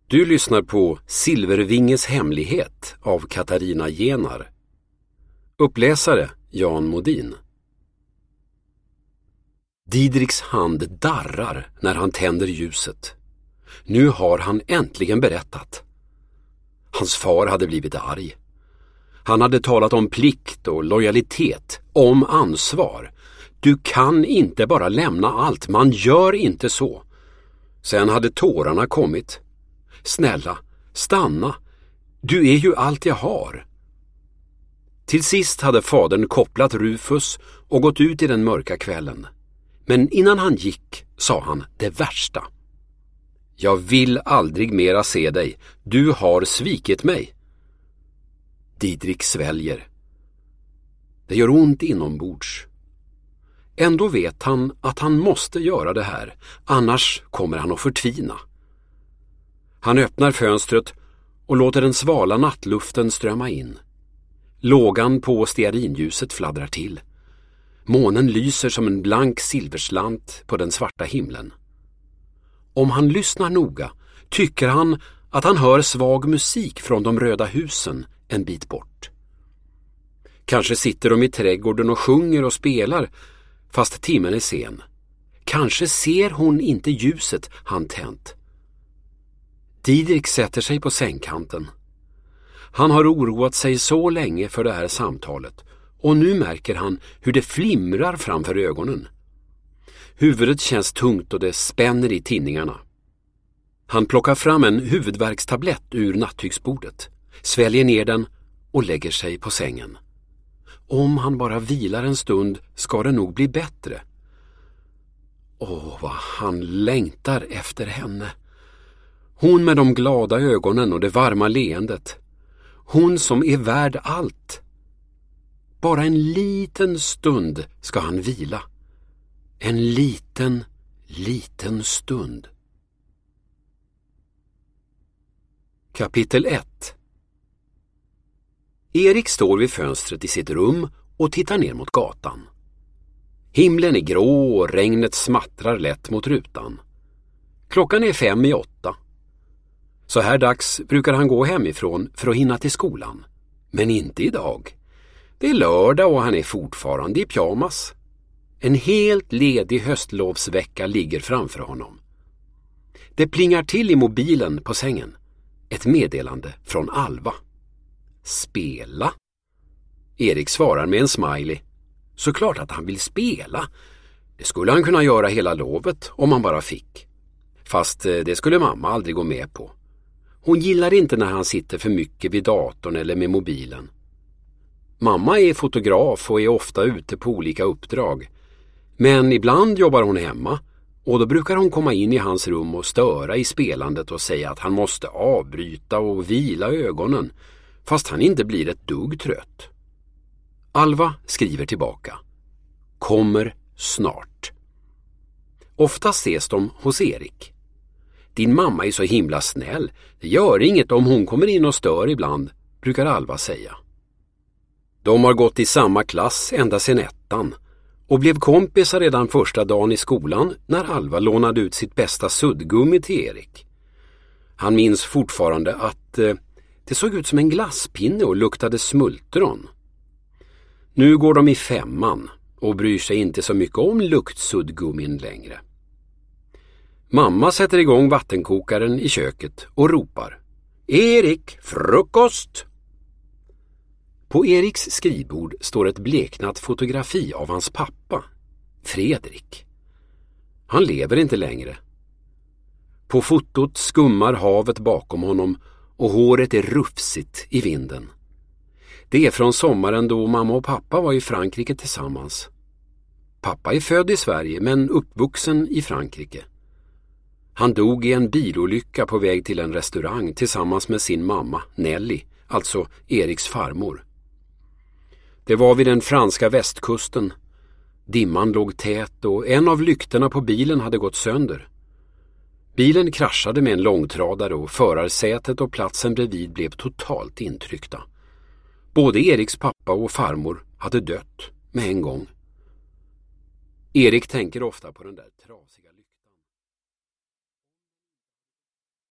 Du lyssnar på Silvervinges hemlighet av Katarina Genar. Uppläsare Jan Modin. Didriks hand darrar när han tänder ljuset. Nu har han äntligen berättat. Hans far hade blivit arg. Han hade talat om plikt och lojalitet, om ansvar. Du kan inte bara lämna allt, man gör inte så. Sen hade tårarna kommit. Snälla, stanna. Du är ju allt jag har. Till sist hade fadern kopplat Rufus och gått ut i den mörka kvällen. Men innan han gick sa han det värsta. Jag vill aldrig mera se dig. Du har svikit mig. Didrik sväljer. Det gör ont inombords. Ändå vet han att han måste göra det här, annars kommer han att förtvina. Han öppnar fönstret och låter den svala nattluften strömma in. Lågan på stearinljuset fladdrar till. Månen lyser som en blank silverslant på den svarta himlen. Om han lyssnar noga tycker han att han hör svag musik från de röda husen en bit bort. Kanske sitter de i trädgården och sjunger och spelar fast timmen är sen. Kanske ser hon inte ljuset han tänt. Didrik sätter sig på sängkanten. Han har oroat sig så länge för det här samtalet och nu märker han hur det flimrar framför ögonen. Huvudet känns tungt och det spänner i tinningarna. Han plockar fram en huvudvärkstablett ur nattygsbordet, sväljer ner den och lägger sig på sängen. Om han bara vilar en stund ska det nog bli bättre. Vad han längtar efter henne. Hon med de glada ögonen och det varma leendet. Hon som är värd allt. Bara en liten stund ska han vila. En liten stund. Kapitel 1. Erik står vid fönstret i sitt rum och tittar ner mot gatan. Himlen är grå och regnet smattrar lätt mot rutan. Klockan är 7:55. Så här dags brukar han gå hemifrån för att hinna till skolan. Men inte idag. Det är lördag och han är fortfarande i pyjamas. En helt ledig höstlovsvecka ligger framför honom. Det plingar till i mobilen på sängen. Ett meddelande från Alva. Spela? Erik svarar med en smiley. Såklart att han vill spela. Det skulle han kunna göra hela lovet om han bara fick. Fast det skulle mamma aldrig gå med på. Hon gillar inte när han sitter för mycket vid datorn eller med mobilen. Mamma är fotograf och är ofta ute på olika uppdrag. Men ibland jobbar hon hemma och då brukar hon komma in i hans rum och störa i spelandet och säga att han måste avbryta och vila ögonen fast han inte blir ett dugg trött. Alva skriver tillbaka. Kommer snart. Ofta ses de hos Erik. Din mamma är så himla snäll. Det gör inget om hon kommer in och stör ibland, brukar Alva säga. De har gått i samma klass ända sedan 1:an och blev kompisar redan första dagen i skolan när Alva lånade ut sitt bästa suddgummi till Erik. Han minns fortfarande att det såg ut som en glasspinne och luktade smultron. Nu går de i 5:an och bryr sig inte så mycket om luktsuddgummin längre. Mamma sätter igång vattenkokaren i köket och ropar. Erik, frukost! På Eriks skrivbord står ett bleknat fotografi av hans pappa, Fredrik. Han lever inte längre. På fotot skummar havet bakom honom och håret är rufsigt i vinden. Det är från sommaren då mamma och pappa var i Frankrike tillsammans. Pappa är född i Sverige men uppvuxen i Frankrike. Han dog i en bilolycka på väg till en restaurang tillsammans med sin mamma, Nelly, alltså Eriks farmor. Det var vid den franska västkusten. Dimman låg tät och en av lyktorna på bilen hade gått sönder. Bilen kraschade med en långtradare och förarsätet och platsen bredvid blev totalt intryckta. Både Eriks pappa och farmor hade dött med en gång. Erik tänker ofta på den där trasan.